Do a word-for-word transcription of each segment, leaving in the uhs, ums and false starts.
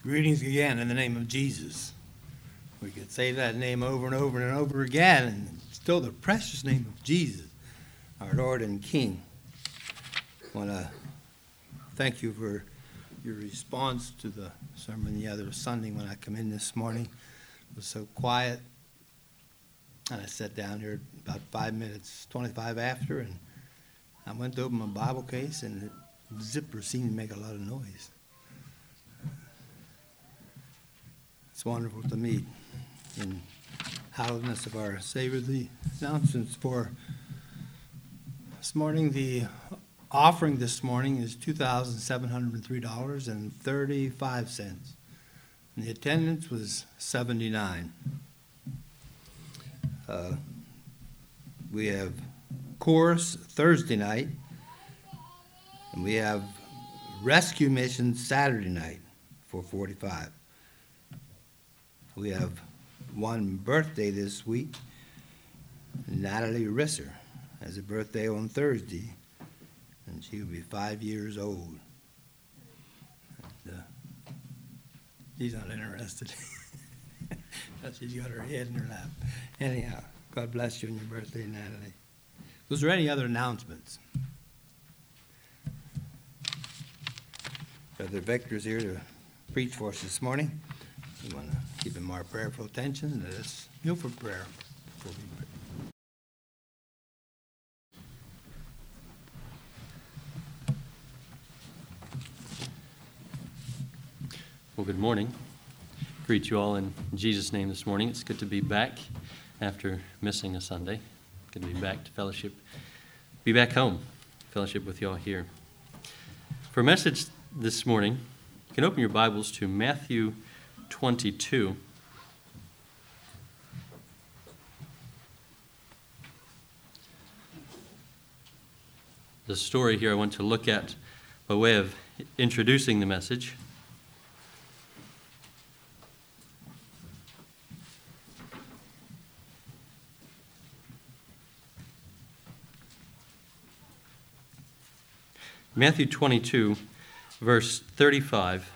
Greetings again in the name of Jesus. We could say that name over and over and over again, and still the precious name of Jesus, our Lord and King. I want to thank you for your response to the sermon the other Sunday when I come in this morning. It was so quiet, and I sat down here about five minutes, twenty-five after, and I went to open my Bible case, and the zipper seemed to make a lot of noise. It's wonderful to meet in hallowedness of our Savior. The announcements for this morning, the offering this morning is two thousand seven hundred three dollars and thirty-five cents. And the attendance was seventy-nine. Uh, we have chorus Thursday night, and we have rescue mission Saturday night, four forty-five. We have one birthday this week. Natalie Risser has a birthday on Thursday, and she will be five years old. And, uh, she's not interested. She's got her head in her lap. Anyhow, God bless you on your birthday, Natalie. Was there any other announcements? Brother Victor's here to preach for us this morning. We want to keep him our prayerful attention. Let us kneel for prayer before we pray. Well, good morning. Greet you all in Jesus' name this morning. It's good to be back after missing a Sunday. Good to be back to fellowship, be back home, fellowship with you all here. For a message this morning, you can open your Bibles to Matthew twenty-two. The story here I want to look at by way of introducing the message. Matthew twenty-two, verse thirty-five.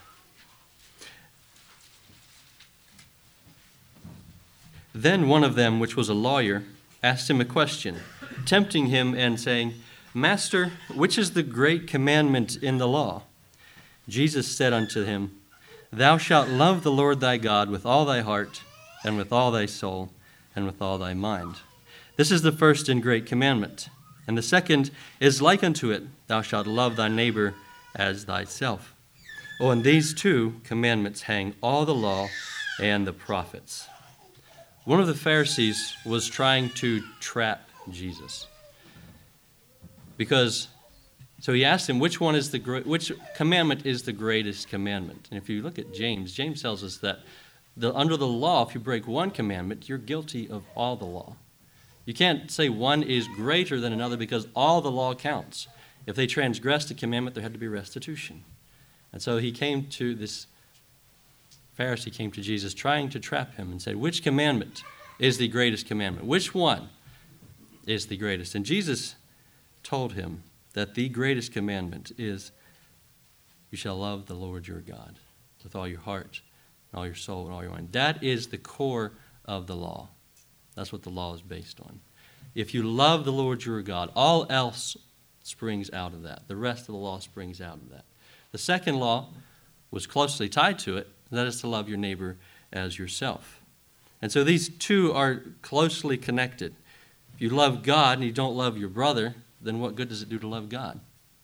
Then one of them, which was a lawyer, asked him a question, tempting him and saying, Master, which is the great commandment in the law? Jesus said unto him, Thou shalt love the Lord thy God with all thy heart, and with all thy soul, and with all thy mind. This is the first and great commandment. And the second is like unto it, Thou shalt love thy neighbor as thyself. Oh, and these two commandments hang all the law and the prophets. One of the Pharisees was trying to trap Jesus. Because, so he asked him, which one is the which commandment is the greatest commandment? And if you look at James, James tells us that the, under the law, if you break one commandment, you're guilty of all the law. You can't say one is greater than another because all the law counts. If they transgressed a commandment, there had to be restitution. And so he came to this Pharisee came to Jesus trying to trap him and said, which commandment is the greatest commandment? Which one is the greatest? And Jesus told him that the greatest commandment is, you shall love the Lord your God with all your heart, and all your soul, and all your mind. That is the core of the law. That's what the law is based on. If you love the Lord your God, all else springs out of that. The rest of the law springs out of that. The second law was closely tied to it, and that is to love your neighbor as yourself. And so these two are closely connected. If you love God and you don't love your brother, then what good does it do to love God?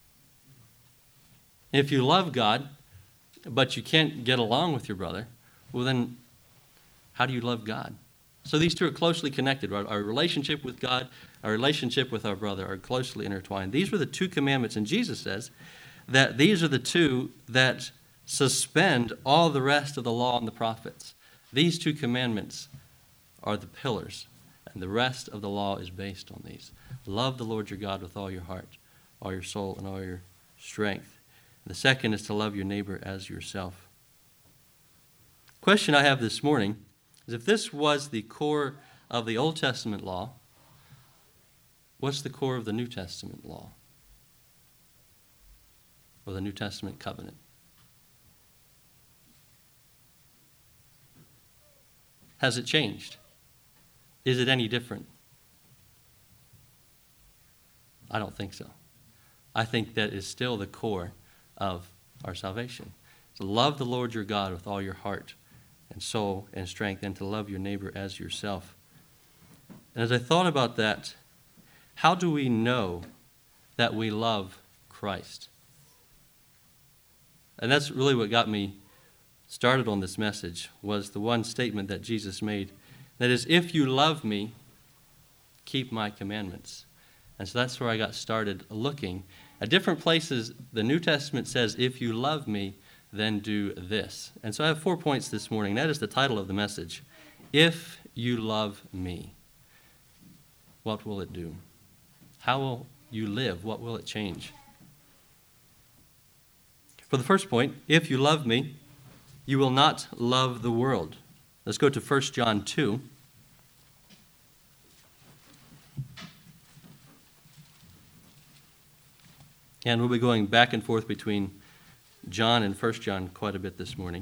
If you love God, but you can't get along with your brother, well then, how do you love God? So these two are closely connected. Our, our relationship with God, our relationship with our brother are closely intertwined. These were the two commandments, and Jesus says that these are the two that suspend all the rest of the law and the prophets. These two commandments are the pillars, and the rest of the law is based on these. Love the Lord your God with all your heart, all your soul, and all your strength. And the second is to love your neighbor as yourself. Question I have this morning is, if this was the core of the Old Testament law, what's the core of the New Testament law? Or the New Testament covenant? Has it changed? Is it any different? I don't think so. I think that is still the core of our salvation. To love the Lord your God with all your heart and soul and strength, and to love your neighbor as yourself. And as I thought about that, how do we know that we love Christ? And that's really what got me started on this message, was the one statement that Jesus made. That is, if you love me, keep my commandments. And so that's where I got started looking. At different places, the New Testament says, if you love me, then do this. And so I have four points this morning. That is the title of the message. If you love me, what will it do? How will you live? What will it change? For the first point, if you love me, you will not love the world. Let's go to First John two. And we'll be going back and forth between John and First John quite a bit this morning.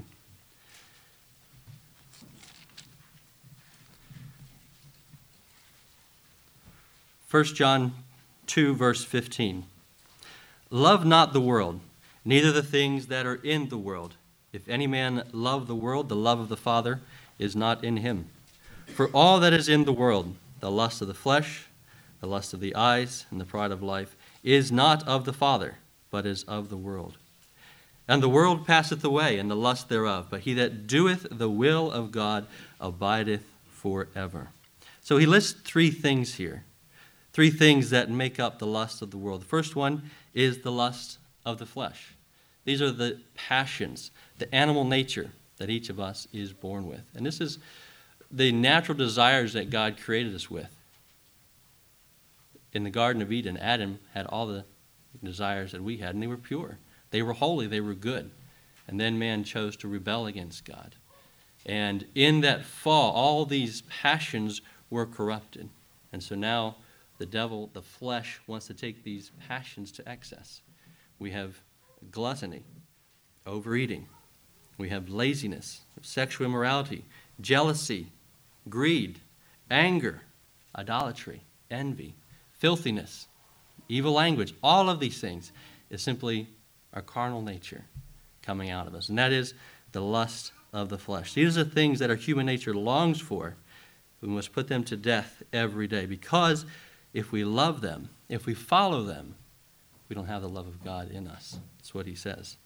First John two, verse fifteen. Love not the world, neither the things that are in the world. If any man love the world, the love of the Father is not in him. For all that is in the world, the lust of the flesh, the lust of the eyes, and the pride of life, is not of the Father, but is of the world. And the world passeth away, and the lust thereof, but he that doeth the will of God abideth forever. So he lists three things here, three things that make up the lust of the world. The first one is the lust of the flesh. These are the passions, the animal nature that each of us is born with. And this is the natural desires that God created us with. In the Garden of Eden, Adam had all the desires that we had, and they were pure. They were holy, they were good. And then man chose to rebel against God. And in that fall, all these passions were corrupted. And so now the devil, the flesh, wants to take these passions to excess. We have gluttony, overeating. We have laziness, sexual immorality, jealousy, greed, anger, idolatry, envy, filthiness, evil language. All of these things is simply our carnal nature coming out of us. And that is the lust of the flesh. These are the things that our human nature longs for. We must put them to death every day, because if we love them, if we follow them, we don't have the love of God in us. That's what he says.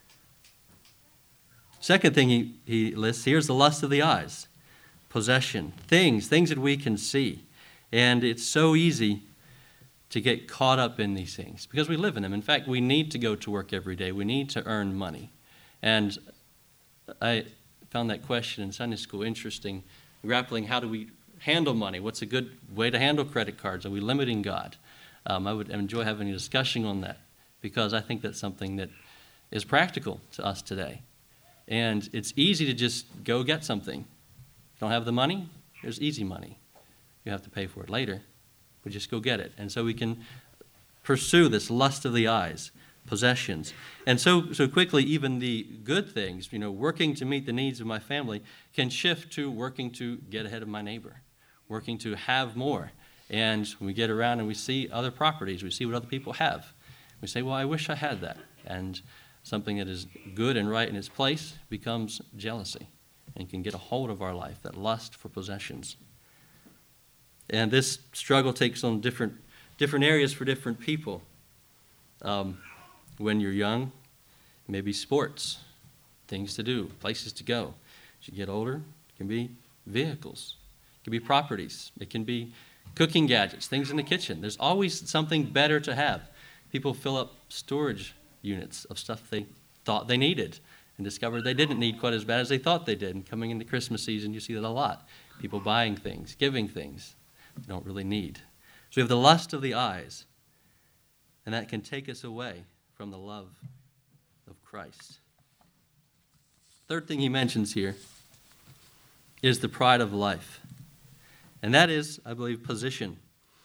Second thing he, he lists here is the lust of the eyes. Possession, things, things that we can see. And it's so easy to get caught up in these things because we live in them. In fact, we need to go to work every day. We need to earn money. And I found that question in Sunday school interesting, grappling how do we handle money? What's a good way to handle credit cards? Are we limiting God? Um, I would enjoy having a discussion on that because I think that's something that is practical to us today. And it's easy to just go get something. Don't have the money? There's easy money. You have to pay for it later, but just go get it. And so we can pursue this lust of the eyes, possessions. And so so quickly, even the good things, you know, working to meet the needs of my family can shift to working to get ahead of my neighbor, working to have more. And we get around and we see other properties, we see what other people have. We say, well, I wish I had that. And something that is good and right in its place becomes jealousy and can get a hold of our life, that lust for possessions. And this struggle takes on different different areas for different people. Um, when you're young, maybe sports, things to do, places to go. As you get older, it can be vehicles, it can be properties, it can be cooking gadgets, things in the kitchen. There's always something better to have. People fill up storage units of stuff they thought they needed and discovered they didn't need quite as bad as they thought they did. And coming into Christmas season, you see that a lot. People buying things, giving things they don't really need. So we have the lust of the eyes, and that can take us away from the love of Christ. Third thing he mentions here is the pride of life. And that is, I believe, position.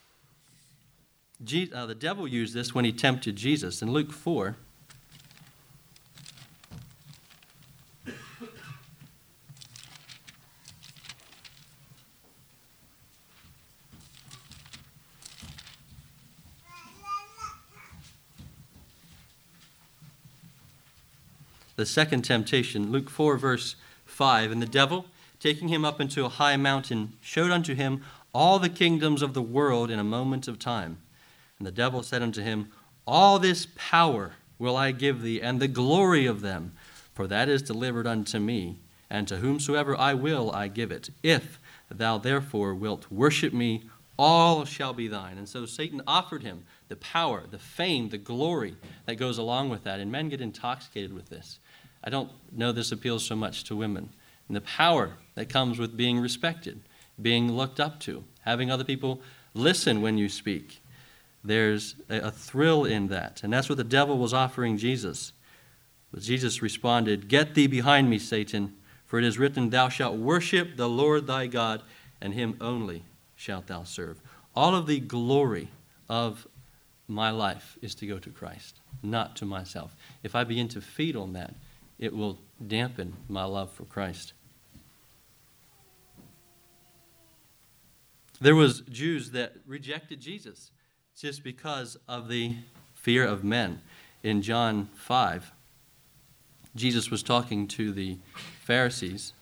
Je- uh, the devil used this when he tempted Jesus. In Luke four, the second temptation, Luke four, verse five. And the devil, taking him up into a high mountain, showed unto him all the kingdoms of the world in a moment of time. And the devil said unto him, All this power will I give thee, and the glory of them, for that is delivered unto me, and to whomsoever I will I give it. If thou therefore wilt worship me, all shall be thine. And so Satan offered him the power, the fame, the glory that goes along with that. And men get intoxicated with this. I don't know this appeals so much to women. And the power that comes with being respected, being looked up to, having other people listen when you speak. There's a, a thrill in that. And that's what the devil was offering Jesus. But Jesus responded, Get thee behind me, Satan, for it is written, Thou shalt worship the Lord thy God, and him only shalt thou serve. All of the glory of my life is to go to Christ, not to myself. If I begin to feed on that, it will dampen my love for Christ. There was Jews that rejected Jesus just because of the fear of men. In John five, Jesus was talking to the Pharisees.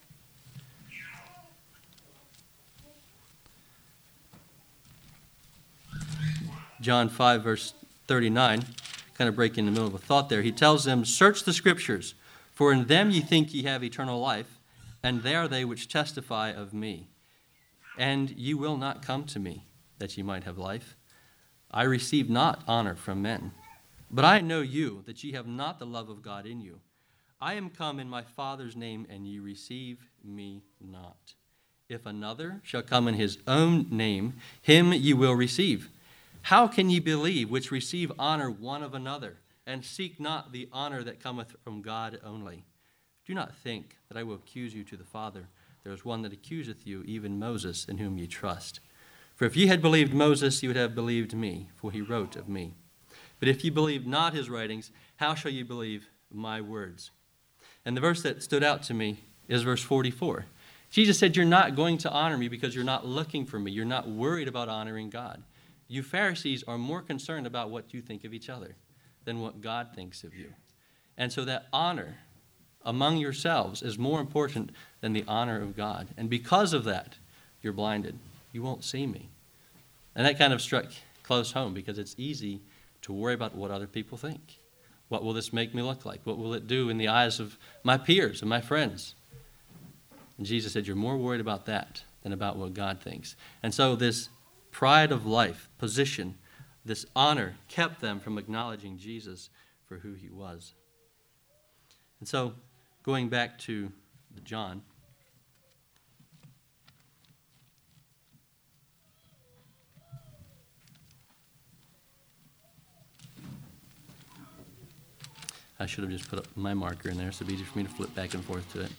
John five, verse thirty-nine, kind of breaking in the middle of a thought there. He tells them, Search the Scriptures, for in them ye think ye have eternal life, and they are they which testify of me. And ye will not come to me, that ye might have life. I receive not honor from men. But I know you, that ye have not the love of God in you. I am come in my Father's name, and ye receive me not. If another shall come in his own name, him ye will receive. How can ye believe which receive honor one of another, and seek not the honor that cometh from God only? Do not think that I will accuse you to the Father. There is one that accuseth you, even Moses, in whom ye trust. For if ye had believed Moses, ye would have believed me, for he wrote of me. But if ye believe not his writings, how shall ye believe my words? And the verse that stood out to me is verse forty-four. Jesus said, You're not going to honor me because you're not looking for me. You're not worried about honoring God. You Pharisees are more concerned about what you think of each other than what God thinks of you. And so that honor among yourselves is more important than the honor of God. And because of that, you're blinded. You won't see me. And that kind of struck close home because it's easy to worry about what other people think. What will this make me look like? What will it do in the eyes of my peers and my friends? And Jesus said, You're more worried about that than about what God thinks. And so this pride of life, position, this honor kept them from acknowledging Jesus for who he was. And so, going back to John, I should have just put up my marker in there so it'd be easier for me to flip back and forth to it.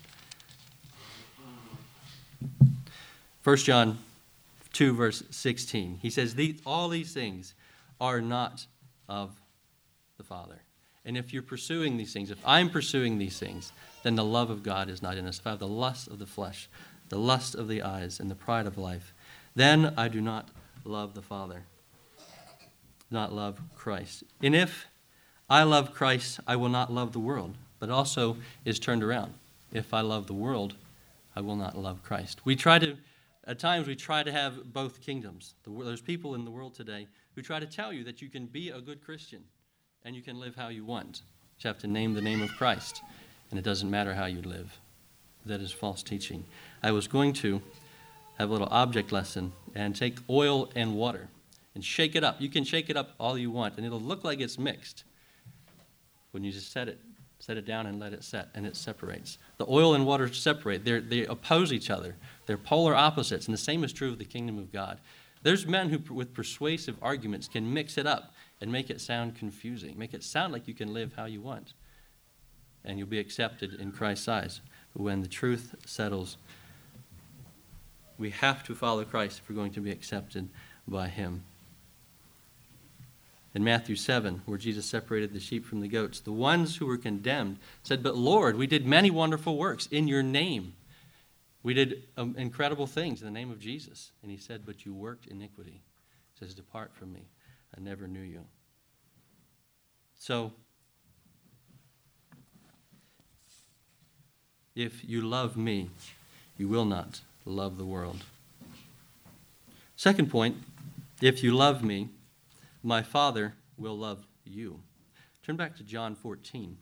First John two, verse sixteen. He says, these, all these things are not of the Father. And if you're pursuing these things, if I'm pursuing these things, then the love of God is not in us. If I have the lust of the flesh, the lust of the eyes, and the pride of life, then I do not love the Father, not love Christ. And if I love Christ, I will not love the world, but also is turned around. If I love the world, I will not love Christ. We try to, at times we try to have both kingdoms. There's people in the world today who try to tell you that you can be a good Christian and you can live how you want. You have to name the name of Christ, and it doesn't matter how you live. That is false teaching. I was going to have a little object lesson and take oil and water and shake it up. You can shake it up all you want, and it'll look like it's mixed when you just set it, set it down and let it set, and it separates. The oil and water separate. They're, they oppose each other. They're polar opposites, and the same is true of the kingdom of God. There's men who, with persuasive arguments, can mix it up and make it sound confusing, make it sound like you can live how you want, and you'll be accepted in Christ's eyes. But when the truth settles, we have to follow Christ if we're going to be accepted by him. In Matthew seven, where Jesus separated the sheep from the goats, the ones who were condemned said, But Lord, we did many wonderful works in your name. We did um, incredible things in the name of Jesus. And he said, But you worked iniquity. He says, Depart from me. I never knew you. So, If you love me, you will not love the world. Second point, if you love me, my Father will love you. Turn back to John fourteen.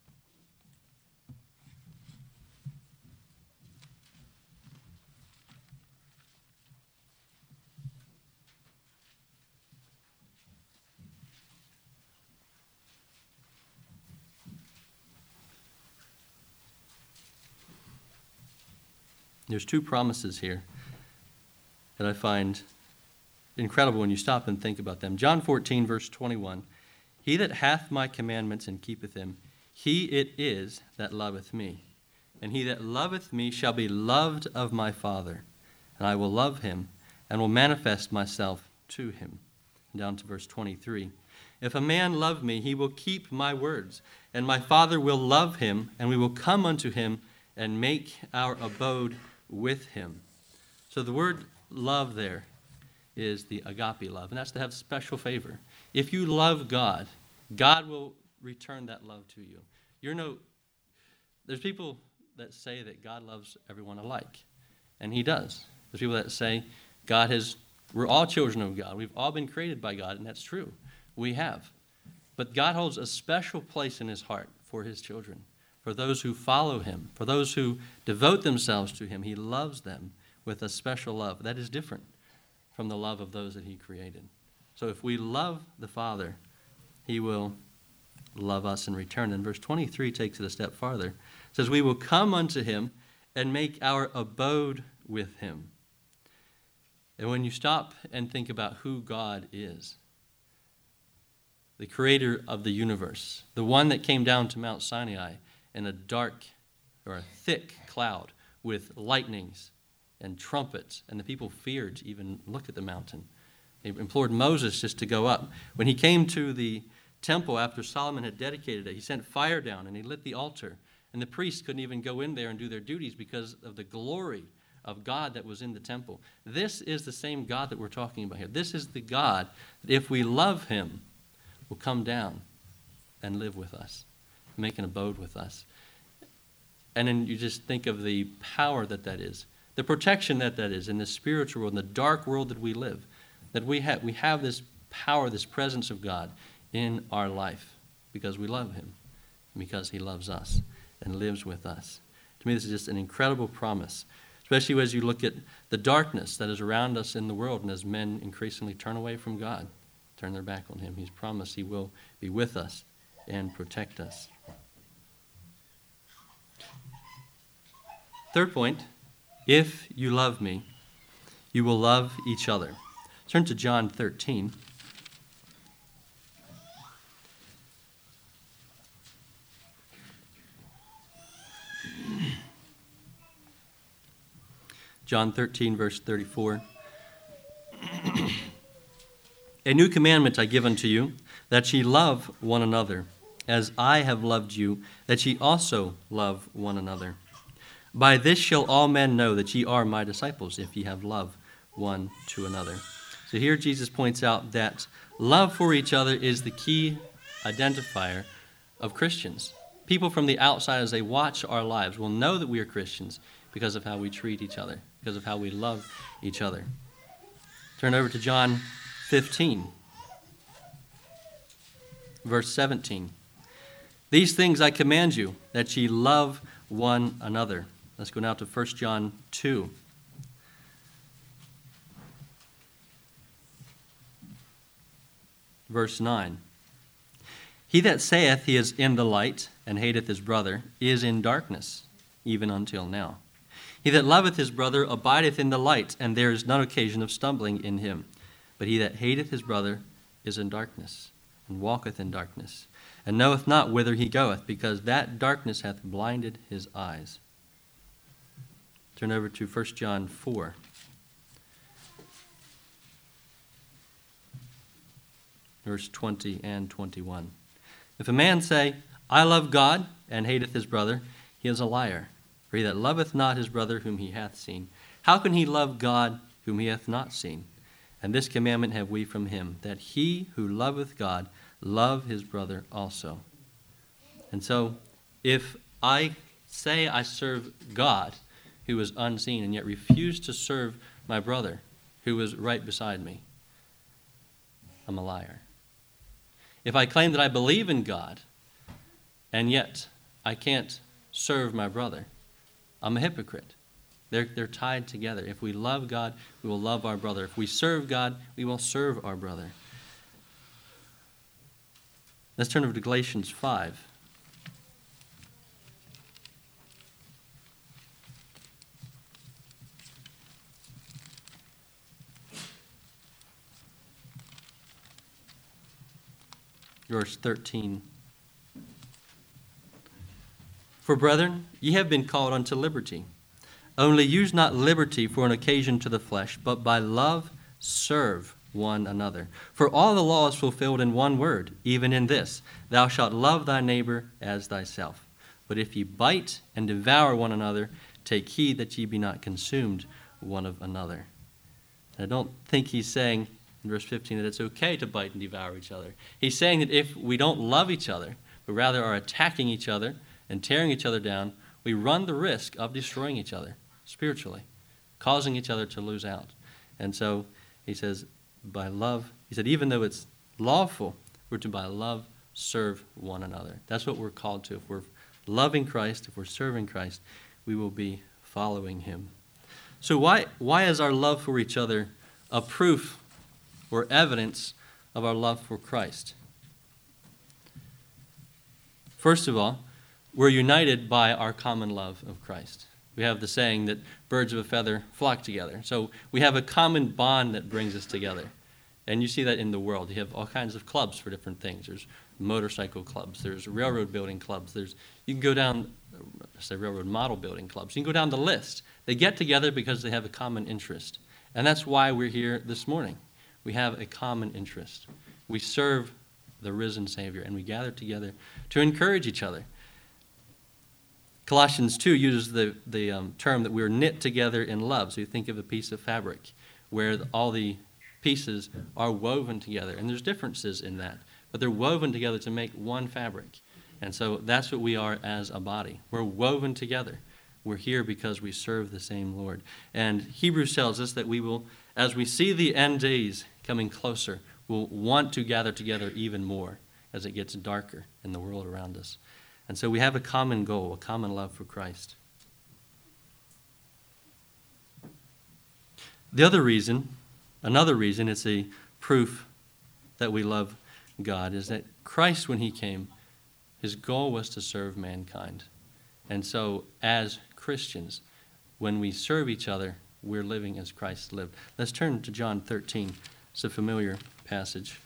There's two promises here that I find incredible when you stop and think about them. John fourteen, verse twenty-one, he that hath my commandments and keepeth them, he it is that loveth me. And he that loveth me shall be loved of my Father, and I will love him, and will manifest myself to him. And down to verse twenty-three, if a man love me, he will keep my words, and my Father will love him, and we will come unto him, and make our abode with him. So the word love there is the agape love, and that's to have special favor. If you love God, God will return that love to you. You're no, there's people that say that God loves everyone alike, and he does. There's people that say God has, we're all children of God. We've all been created by God, and that's true. We have. But God holds a special place in his heart for his children. For those who follow him, for those who devote themselves to him, he loves them with a special love. That is different from the love of those that he created. So if we love the Father, he will love us in return. And verse twenty-three takes it a step farther. It says, we will come unto him and make our abode with him. And when you stop and think about who God is, the creator of the universe, the one that came down to Mount Sinai in a dark or a thick cloud with lightnings and trumpets, and the people feared to even look at the mountain. They implored Moses just to go up. When he came to the temple after Solomon had dedicated it, he sent fire down and he lit the altar, and the priests couldn't even go in there and do their duties because of the glory of God that was in the temple. This is the same God that we're talking about here. This is the God that if we love him, will come down and live with us, make an abode with us. And then you just think of the power that that is, the protection that that is in the spiritual world, in the dark world that we live, that we have, we have this power, this presence of God in our life because we love him, and because he loves us and lives with us. To me, this is just an incredible promise, especially as you look at the darkness that is around us in the world, and as men increasingly turn away from God, turn their back on him. He's promised he will be with us and protect us. Third point, if you love me, you will love each other. Turn to John thirteen. John thirteen, verse thirty-four. A new commandment I give unto you, that ye love one another, as I have loved you, that ye also love one another. By this shall all men know that ye are my disciples, if ye have love one to another. So here Jesus points out that love for each other is the key identifier of Christians. People from the outside, as they watch our lives, will know that we are Christians because of how we treat each other, because of how we love each other. Turn over to John fifteen, verse seventeen. These things I command you, that ye love one another. Let's go now to First John two. Verse nine. He that saith he is in the light, and hateth his brother, is in darkness, even until now. He that loveth his brother abideth in the light, and there is none occasion of stumbling in him. But he that hateth his brother is in darkness, and walketh in darkness, and knoweth not whither he goeth, because that darkness hath blinded his eyes. Turn over to First John four. Verse twenty and twenty-one. If a man say, I love God, and hateth his brother, he is a liar. For he that loveth not his brother whom he hath seen, how can he love God whom he hath not seen? And this commandment have we from him, that he who loveth God love his brother also. And so, if I say I serve God, who is unseen, and yet refuse to serve my brother, who is right beside me, I'm a liar. If I claim that I believe in God, and yet I can't serve my brother, I'm a hypocrite. They're, they're tied together. If we love God, we will love our brother. If we serve God, we will serve our brother. Let's turn over to Galatians five. Verse thirteen. For brethren, ye have been called unto liberty. Only use not liberty for an occasion to the flesh, but by love serve one another. For all the law is fulfilled in one word, even in this, thou shalt love thy neighbor as thyself. But if ye bite and devour one another, take heed that ye be not consumed one of another. And I don't think he's saying in verse fifteen that it's okay to bite and devour each other. He's saying that if we don't love each other, but rather are attacking each other and tearing each other down, we run the risk of destroying each other spiritually, causing each other to lose out. And so he says, by love, he said, even though it's lawful, we're to by love serve one another. That's what we're called to. If we're loving Christ, if we're serving Christ, we will be following him. So why, why is our love for each other a proof or evidence of our love for Christ? First of all, we're united by our common love of Christ. We have the saying that birds of a feather flock together. So we have a common bond that brings us together. And you see that in the world. You have all kinds of clubs for different things. There's motorcycle clubs. There's railroad building clubs. There's you can go down, say railroad model building clubs. You can go down the list. They get together because they have a common interest. And that's why we're here this morning. We have a common interest. We serve the risen Savior, and we gather together to encourage each other. Colossians two uses the, the um, term that we're knit together in love. So you think of a piece of fabric where the, all the pieces are woven together. And there's differences in that, but they're woven together to make one fabric. And so that's what we are as a body. We're woven together. We're here because we serve the same Lord. And Hebrews tells us that we will, as we see the end days coming closer, we'll want to gather together even more as it gets darker in the world around us. And so we have a common goal, a common love for Christ. The other reason, another reason it's a proof that we love God is that Christ, when he came, his goal was to serve mankind. And so as Christians, when we serve each other, we're living as Christ lived. Let's turn to John thirteen. It's a familiar passage.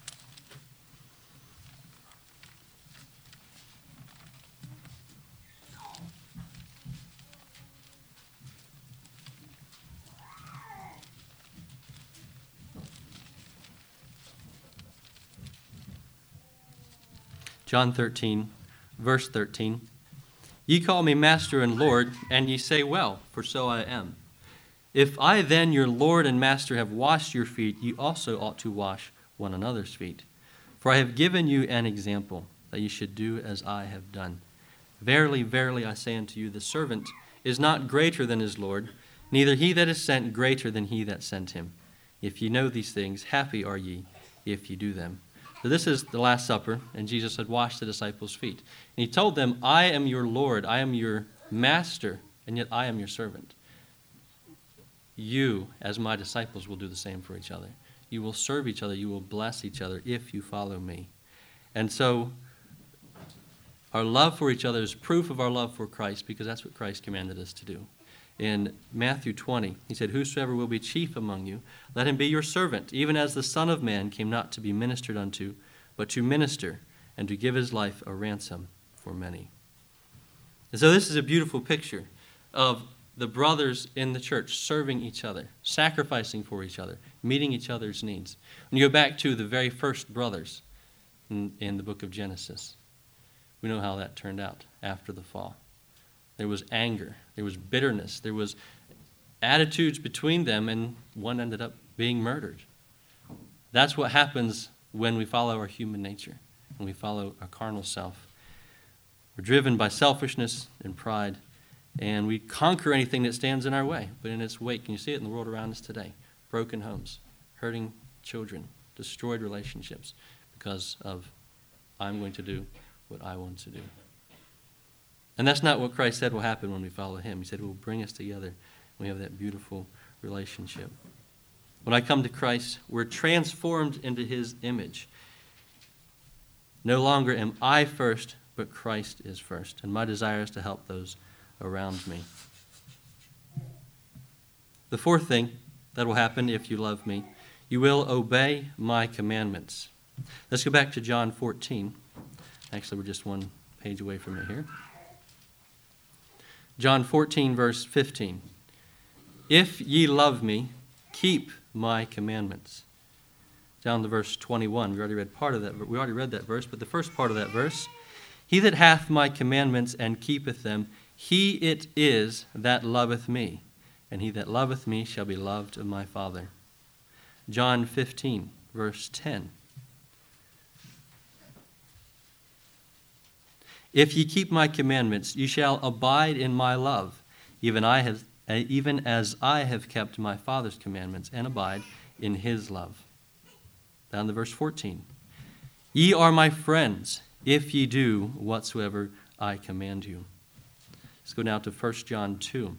John thirteen, verse thirteen. Ye call me Master and Lord, and ye say, well, for so I am. If I then, your Lord and Master, have washed your feet, ye also ought to wash one another's feet. For I have given you an example, that ye should do as I have done. Verily, verily, I say unto you, the servant is not greater than his Lord, neither he that is sent greater than he that sent him. If ye know these things, happy are ye, if ye do them. So this is the Last Supper, and Jesus had washed the disciples' feet. And he told them, I am your Lord, I am your master, and yet I am your servant. You, as my disciples, will do the same for each other. You will serve each other, you will bless each other if you follow me. And so our love for each other is proof of our love for Christ, because that's what Christ commanded us to do. In Matthew twenty, he said, whosoever will be chief among you, let him be your servant, even as the Son of Man came not to be ministered unto, but to minister, and to give his life a ransom for many. And so this is a beautiful picture of the brothers in the church serving each other, sacrificing for each other, meeting each other's needs. When you go back to the very first brothers in, in the book of Genesis, we know how that turned out after the fall. There was anger, there was bitterness, there was attitudes between them, and one ended up being murdered. That's what happens when we follow our human nature, when we follow our carnal self. We're driven by selfishness and pride, And we conquer anything that stands in our way. But in its wake, and you see it in the world around us today, broken homes, hurting children, destroyed relationships because of I'm going to do what I want to do. And that's not what Christ said will happen when we follow him. He said it will bring us together. We have that beautiful relationship. When I come to Christ, we're transformed into his image. No longer am I first, but Christ is first. And my desire is to help those around me. The fourth thing that will happen if you love me, you will obey my commandments. Let's go back to John fourteen. Actually, we're just one page away from it here. John fourteen, verse fifteen. If ye love me, keep my commandments. Down to verse twenty-one. We already read part of that. We already read that verse, but the first part of that verse. He that hath my commandments and keepeth them, he it is that loveth me, and he that loveth me shall be loved of my Father. John fifteen, verse ten. If ye keep my commandments, ye shall abide in my love, even I have, even as I have kept my Father's commandments and abide in his love. Down to verse fourteen. Ye are my friends, if ye do whatsoever I command you. Let's go now to First John two.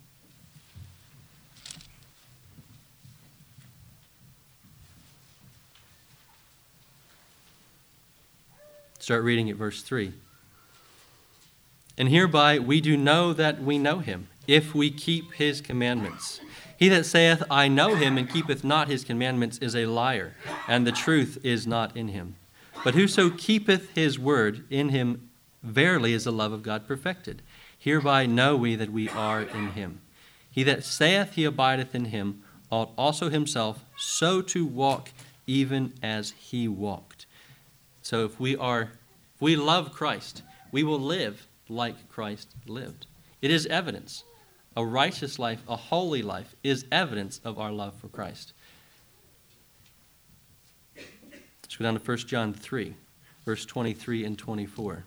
Start reading at verse three. And hereby we do know that we know him, if we keep his commandments. He that saith, I know him, and keepeth not his commandments, is a liar, and the truth is not in him. But whoso keepeth his word, in him verily is the love of God perfected. Hereby know we that we are in him. He that saith he abideth in him, ought also himself so to walk, even as he walked. So if we are, if we love Christ, we will live like Christ lived. It is evidence. A righteous life, a holy life, is evidence of our love for Christ. Let's go down to First John three, verse twenty-three and twenty-four.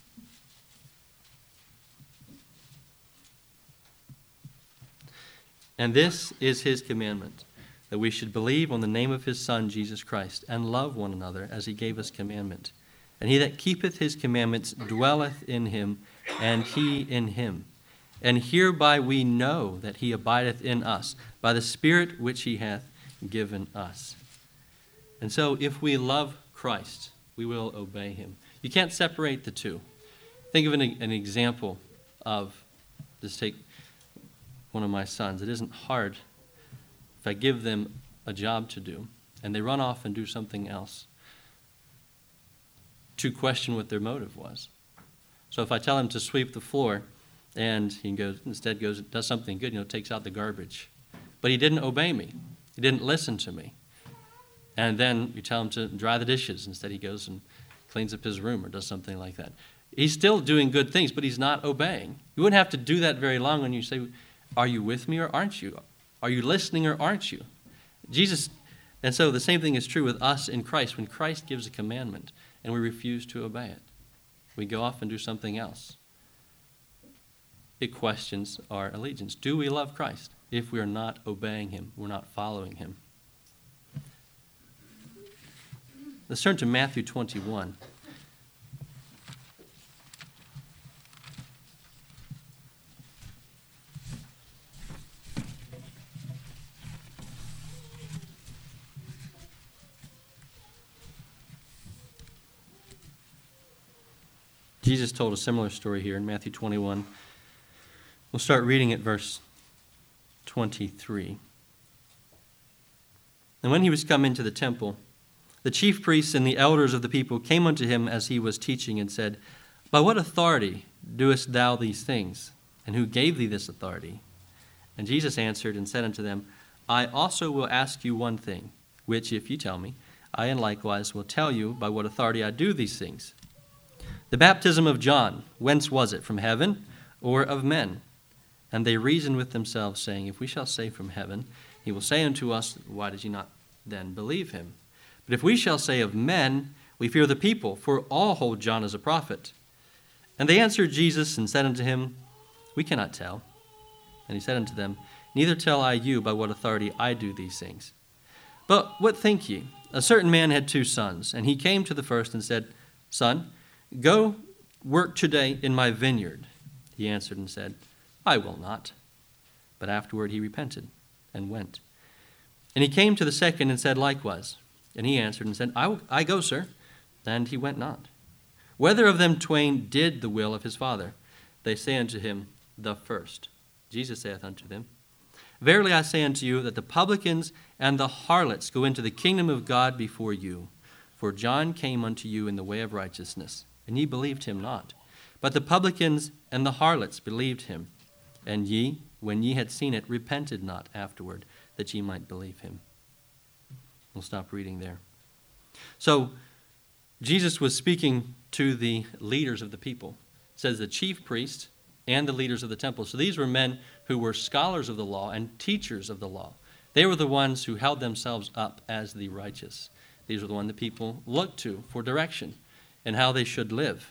And this is his commandment, that we should believe on the name of his Son, Jesus Christ, and love one another as he gave us commandment. And he that keepeth his commandments dwelleth in him, and he in him. And hereby we know that he abideth in us, by the Spirit which he hath given us. And so if we love Christ, we will obey him. You can't separate the two. Think of an, an example of, just take one of my sons. It isn't hard if I give them a job to do, and they run off and do something else, to question what their motive was. So if I tell him to sweep the floor, and he goes, instead goes, does something good, you know, takes out the garbage. But he didn't obey me. He didn't listen to me. And then you tell him to dry the dishes. Instead he goes and cleans up his room or does something like that. He's still doing good things, but he's not obeying. You wouldn't have to do that very long when you say, are you with me or aren't you? Are you listening or aren't you? Jesus, and so the same thing is true with us in Christ. When Christ gives a commandment and we refuse to obey it, we go off and do something else. It questions our allegiance. Do we love Christ? If we are not obeying him, we're not following him. Let's turn to Matthew twenty-one. Jesus told a similar story here in Matthew twenty-one. We'll start reading at verse twenty-three. And when he was come into the temple, the chief priests and the elders of the people came unto him as he was teaching, and said, By what authority doest thou these things? And who gave thee this authority? And Jesus answered and said unto them, I also will ask you one thing, which if you tell me, I and likewise will tell you by what authority I do these things. The baptism of John, whence was it? From heaven or of men? And they reasoned with themselves, saying, If we shall say from heaven, he will say unto us, Why did ye not then believe him? But if we shall say of men, we fear the people, for all hold John as a prophet. And they answered Jesus and said unto him, We cannot tell. And he said unto them, Neither tell I you by what authority I do these things. But what think ye? A certain man had two sons, and he came to the first and said, Son, go work today in my vineyard. He answered and said, I will not. But afterward he repented and went. And he came to the second and said likewise. And he answered and said, I, will, I go, sir. And he went not. Whether of them twain did the will of his father? They say unto him, The first. Jesus saith unto them, Verily I say unto you, that the publicans and the harlots go into the kingdom of God before you. For John came unto you in the way of righteousness, and ye believed him not. But the publicans and the harlots believed him. And ye, when ye had seen it, repented not afterward, that ye might believe him. We'll stop reading there. So, Jesus was speaking to the leaders of the people. It says the chief priest and the leaders of the temple. So these were men who were scholars of the law and teachers of the law. They were the ones who held themselves up as the righteous. These were the ones that people looked to for direction and how they should live.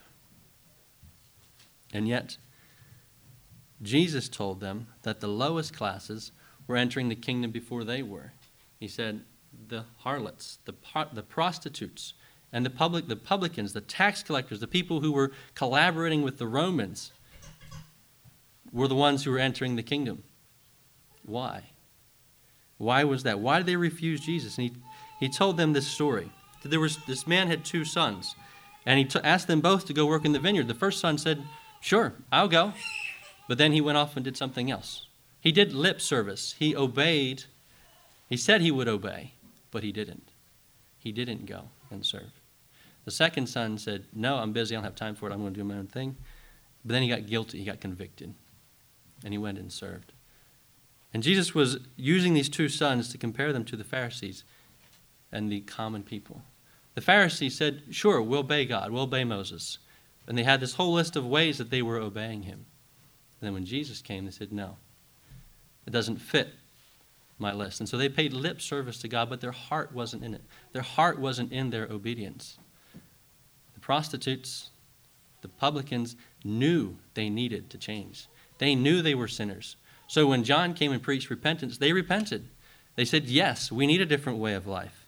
And yet, Jesus told them that the lowest classes were entering the kingdom before they were. He said the harlots, the, the prostitutes, and the public, the publicans, the tax collectors, the people who were collaborating with the Romans were the ones who were entering the kingdom. Why? Why was that? Why did they refuse Jesus? And he, he told them this story. There was, this man had two sons, and he t- asked them both to go work in the vineyard. The first son said, Sure, I'll go. But then he went off and did something else. He did lip service. He obeyed. He said he would obey, but he didn't. He didn't go and serve. The second son said, No, I'm busy. I don't have time for it. I'm going to do my own thing. But then he got guilty. He got convicted. And he went and served. And Jesus was using these two sons to compare them to the Pharisees and the common people. The Pharisees said, Sure, we'll obey God. We'll obey Moses. And they had this whole list of ways that they were obeying him. And then when Jesus came, they said, No, it doesn't fit my list. And so they paid lip service to God, but their heart wasn't in it. Their heart wasn't in their obedience. The prostitutes, the publicans knew they needed to change. They knew they were sinners. So when John came and preached repentance, they repented. They said, Yes, we need a different way of life.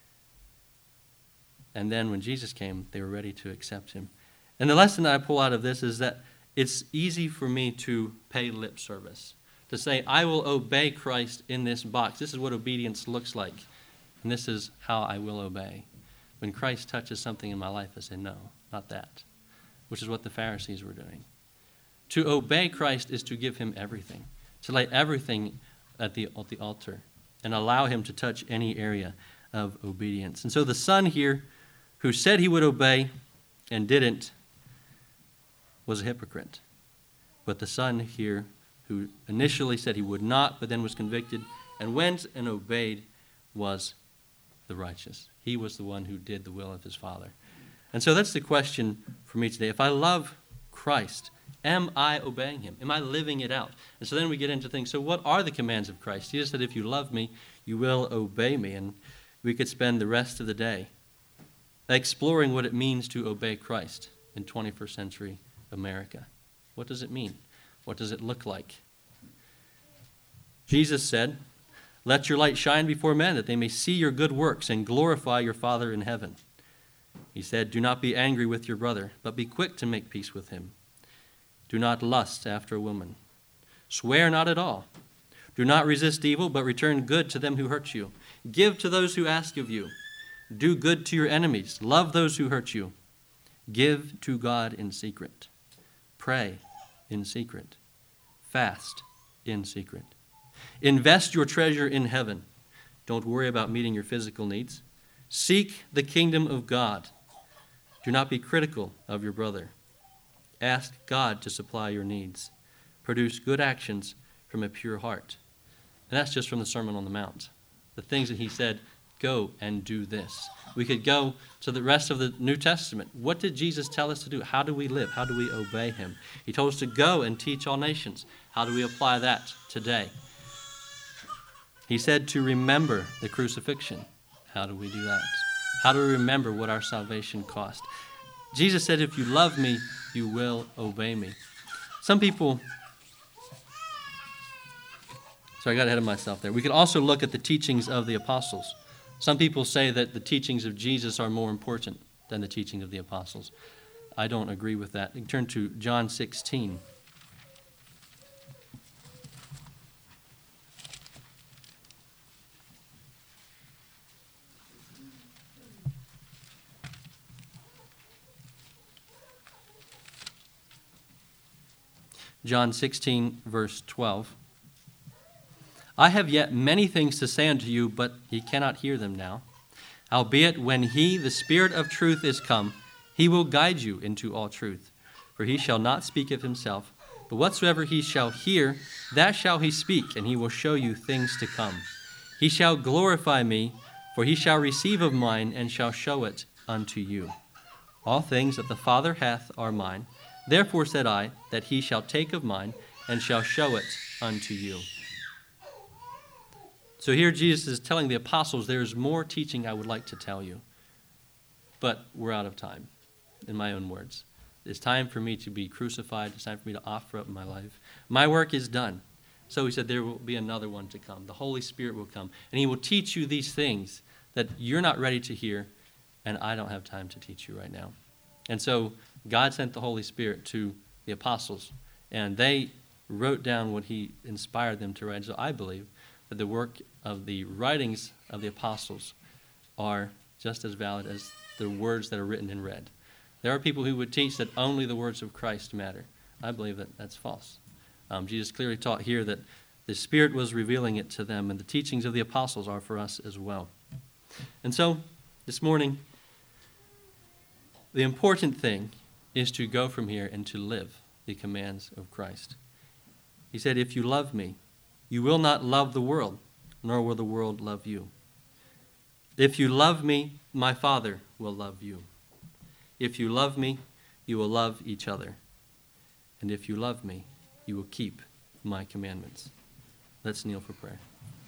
And then when Jesus came, they were ready to accept him. And the lesson that I pull out of this is that it's easy for me to pay lip service, to say, I will obey Christ in this box. This is what obedience looks like, and this is how I will obey. When Christ touches something in my life, I say, no, not that, which is what the Pharisees were doing. To obey Christ is to give him everything, to lay everything at the, at the altar and allow him to touch any area of obedience. And so the son here who said he would obey and didn't was a hypocrite. But the son here who initially said he would not, but then was convicted and went and obeyed, was the righteous. He was the one who did the will of his Father. And so that's the question for me today. If I love Christ, am I obeying him? Am I living it out? And so then we get into things. So what are the commands of Christ? Jesus said, if you love me, you will obey me. And we could spend the rest of the day exploring what it means to obey Christ in twenty-first century America. What does it mean? What does it look like? Jesus said, let your light shine before men, that they may see your good works and glorify your Father in heaven. He said, do not be angry with your brother, but be quick to make peace with him. Do not lust after a woman. Swear not at all. Do not resist evil, but return good to them who hurt you. Give to those who ask of you. Do good to your enemies. Love those who hurt you. Give to God in secret. Pray in secret. Fast in secret. Invest your treasure in heaven. Don't worry about meeting your physical needs. Seek the kingdom of God. Do not be critical of your brother. Ask God to supply your needs. Produce good actions from a pure heart. And that's just from the Sermon on the Mount. The things that he said, go and do this. We could go to the rest of the New Testament. What did Jesus tell us to do? How do we live? How do we obey him? He told us to go and teach all nations. How do we apply that today? He said to remember the crucifixion. How do we do that? How do we remember what our salvation cost? Jesus said, if you love me, you will obey me. Some people So I got ahead of myself there. We could also look at the teachings of the apostles. Some people say that the teachings of Jesus are more important than the teachings of the apostles. I don't agree with that. You turn to John sixteen. John sixteen, verse twelve. I have yet many things to say unto you, but ye cannot hear them now. Howbeit, when he, the Spirit of truth, is come, he will guide you into all truth. For he shall not speak of himself, but whatsoever he shall hear, that shall he speak, and he will show you things to come. He shall glorify me, for he shall receive of mine, and shall show it unto you. All things that the Father hath are mine. Therefore said I, that he shall take of mine, and shall show it unto you. So here Jesus is telling the apostles, there's more teaching I would like to tell you. But we're out of time, in my own words. It's time for me to be crucified. It's time for me to offer up my life. My work is done. So he said there will be another one to come. The Holy Spirit will come, and he will teach you these things that you're not ready to hear, and I don't have time to teach you right now. And so God sent the Holy Spirit to the apostles, and they wrote down what he inspired them to write. So I believe that the work of the writings of the apostles are just as valid as the words that are written and read. There are people who would teach that only the words of Christ matter. I believe that that's false. Um, Jesus clearly taught here that the Spirit was revealing it to them, and the teachings of the apostles are for us as well. And so, this morning, the important thing is to go from here and to live the commands of Christ. He said, if you love me, you will not love the world, nor will the world love you. If you love me, my Father will love you. If you love me, you will love each other. And if you love me, you will keep my commandments. Let's kneel for prayer.